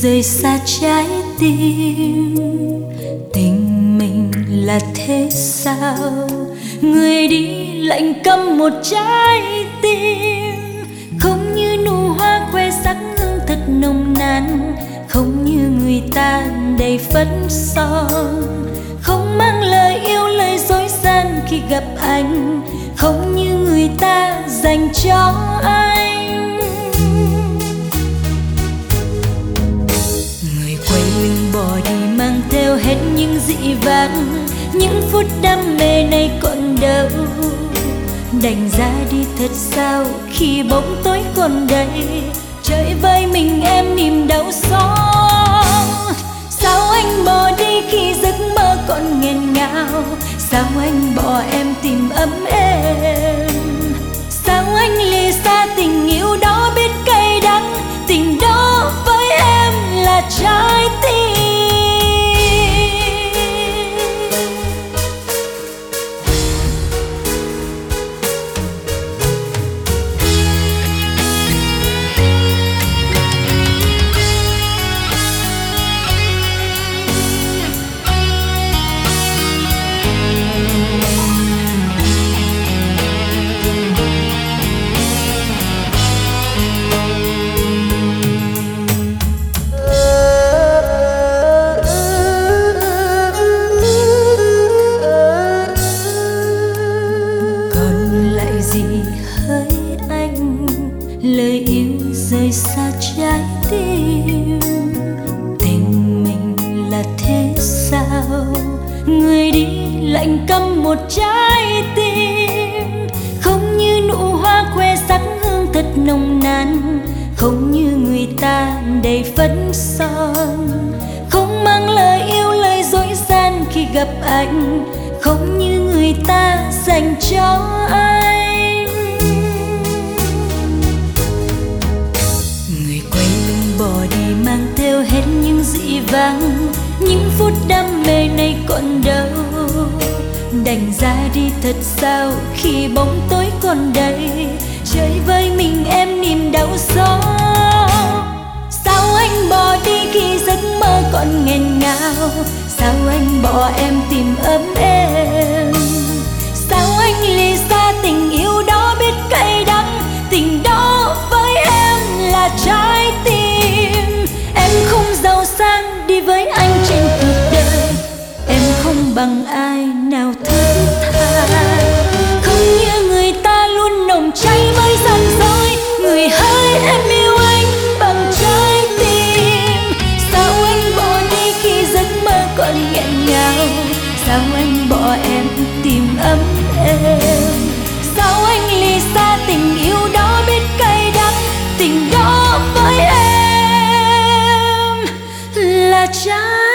rời xa trái tim. Tình mình là thế sao, người đi lạnh câm một trái tim. Không như nụ hoa khoe sắc hương thật nồng nàn, không như người ta đầy phấn son. Không mang lời yêu lời dối gian khi gặp anh, không như người ta dành cho anh. Người quay lưng bỏ đi mang theo hết những dị vãng, những phút đam mê này còn đâu. Đành ra đi thật sao khi bóng tối còn đây, chơi với mình em niềm đau xót. Sao anh bỏ đi khi giấc mơ còn nghẹn ngào, sao anh bỏ em tìm ấm êm. Sao anh lìa xa tình yêu đó biết cay đắng, tình đó với em là trái tim. Lời yêu rời xa trái tim. Tình mình là thế sao, người đi lạnh câm một trái tim. Không như nụ hoa khoe sắc hương thật nồng nàn, không như người ta đầy phấn son. Không mang lời yêu lời dối gian khi gặp anh, không như người ta dành cho anh. Bỏ đi mang theo hết những dị vãng, những phút đam mê này còn đâu. Đành ra đi thật sao khi bóng tối còn đây, chơi với mình em niềm đau xót. Sao anh bỏ đi khi giấc mơ còn nghẹn ngào, sao anh bỏ em tìm ấm êm. Sao anh lìa xa tình yêu đó biết cay đắng, tình đó với em là trái tim. Em không giàu sang đi với anh trên cuộc đời, em không bằng ai nào thứ tha. Không như người ta luôn nồng cháy với gian dối, người hỡi em yêu anh bằng trái tim. Sao anh bỏ đi khi giấc mơ còn nghẹn ngào, sao anh bỏ em tìm ấm êm. Sao anh lìa xa tình yêu đó biết cay đắng, tình đó với em là trái